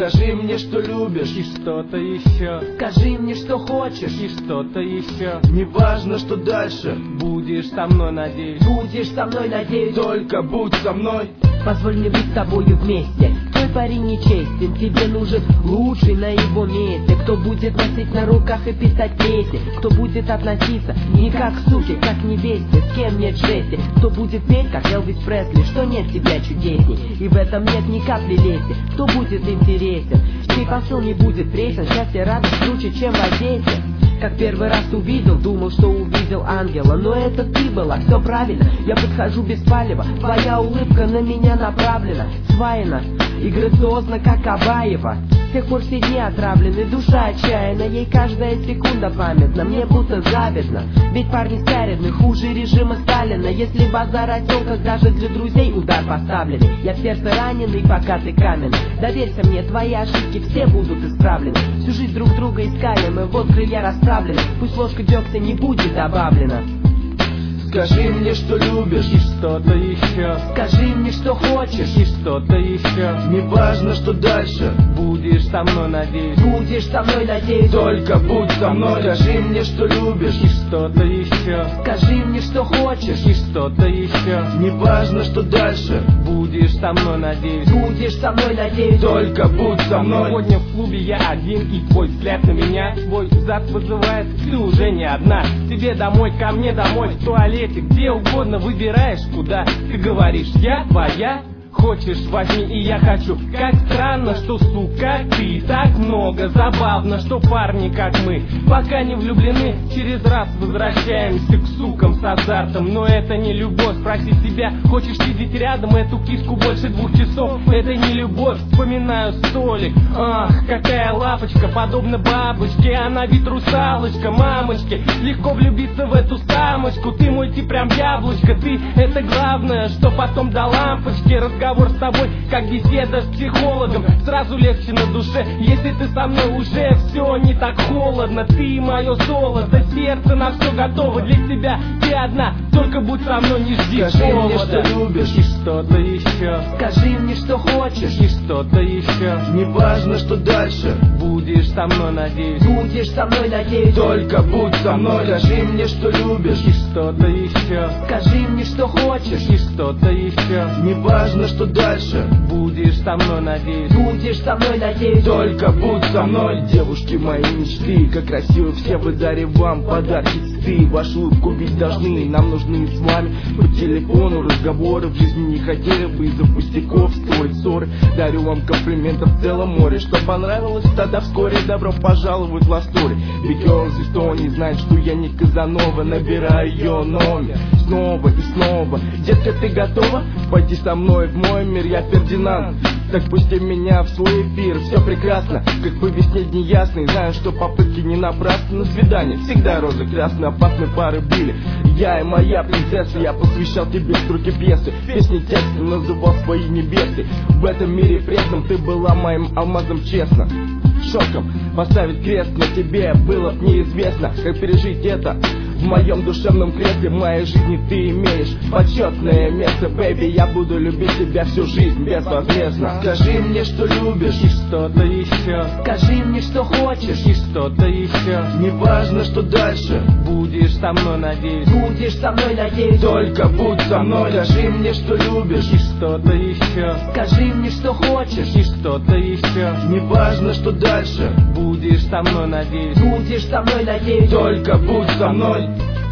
Скажи мне, что любишь, и что-то еще. Скажи мне, что хочешь, и что-то еще. Не важно, что дальше. Будешь со мной, надеюсь. Будешь со мной, надеюсь. Только будь со мной. Позволь мне быть с тобою вместе. Твой парень нечестен, тебе нужен лучший на его месте. Кто будет носить на руках и писать песни, кто будет относиться не как к суке, как к невесте, с кем нет жести. Кто будет петь, как Элвис Пресли, что нет тебя чудесней, и в этом нет ни капли лести. Кто будет интересен, чей посыл не будет пресен. Счастье, радость круче, чем в Одессе. Как первый раз увидел, думал, что увидел ангела, но это ты была, все правильно. Я подхожу без палева, твоя улыбка на меня направлена, сваяна и грациозно, как Абаева. С тех пор все дни отравлены, душа отчаянна, ей каждая секунда памятна, мне будто завидно. Ведь парни скаридны, хуже режима Сталина. Если базар осел, как даже для друзей удар поставленный. Я в сердце раненый, пока ты каменный. Доверься мне, твои ошибки все будут исправлены. Всю жизнь друг друга искали мы, вот крылья расправлены. Пусть ложка дегтя не будет добавлена. Скажи мне, что любишь, и что-то еще. Скажи мне, что хочешь, и что-то еще. Не важно, что дальше. Будешь со мной, надеюсь. Будешь со мной, надеюсь. Только будь со мной. Скажи мне, что любишь, и что-то еще. Скажи мне, что хочешь, и что-то еще. Не важно, что дальше. Будешь со мной, надеюсь. Будешь со мной, надеюсь. Только будь со мной. Сегодня в клубе я один, и твой взгляд на меня, твой зад вызывает, ты уже не одна. Тебе домой, ко мне домой, в туалет, где угодно выбираешь, куда. Ты говоришь, я твоя. Хочешь, возьми, и я хочу. Как странно, что, сука, ты так много. Забавно, что парни, как мы, пока не влюблены, через раз возвращаемся к сукам с азартом. Но это не любовь, спроси себя. Хочешь сидеть рядом, эту киску больше 2 часов. Это не любовь, вспоминаю столик. Ах, какая лапочка, подобно бабочке. Она ведь русалочка, мамочки. Легко влюбиться в эту самочку. Ты мой тип, прям яблочко. Ты это главное, что потом до лампочки. Разговор с тобой, как беседа с психологом. Сразу легче на душе, если ты со мной уже все не так холодно. Ты мое золото, сердце на все готово для тебя. Ты одна, только будь со мной, не жди Скажи повода. мне, что любишь, и что-то еще. Скажи мне, что хочешь, и что-то еще. Не важно, что дальше. Будешь со мной, надеюсь. Будешь со мной, надеюсь. Только будь со мной. Скажи мне, что любишь, и что-то еще. Скажи мне, что хочешь, и что-то еще. Не важно, что дальше. Будешь со мной, надеюсь. Будешь со мной, надеюсь. Только будь со мной. Девушки мои мечты, как красиво все вы, дарим вам подарки цветы. Вашу улыбку ведь должны, нам нужны с вами по телефону разговоры. В жизни не хотели бы из-за пустяков строить ссоры. Дарю вам комплиментов в целом море. Что понравилось, тогда вскоре добро пожаловать в Ластори. Big Girl из Эстонии знает, что я не Казанова. Набираю ее номер снова и снова. Детка, ты готова пойти со мной в мой мир? Я Фердинанд, так пусти меня в свой эфир. Все прекрасно, как по весне дни ясные. Знаю, что попытки не напрасны. На свидание всегда розы красные, опасные пары были. Я и моя принцесса, я посвящал тебе строки пьесы. Песни, тексты называл свои небесы. В этом мире пресном ты была моим алмазом, честно. Шоком поставить крест на тебе было б неизвестно, как пережить это. В моем душевном кресле в моей жизни ты имеешь почетное место, бэйби. Я буду любить тебя всю жизнь безвозмездно. Скажи мне, что любишь, и что-то еще. Скажи мне, что хочешь, и что-то еще. Не важно, что дальше. Будешь со мной, надеюсь. Будешь со мной, надеюсь. Только будь со мной. Скажи мне, что любишь, и что-то еще. Скажи мне, что хочешь, и что-то еще. Не важно, что дальше. Будешь со мной, надеюсь. Будешь со мной, надеюсь. Только будь со мной.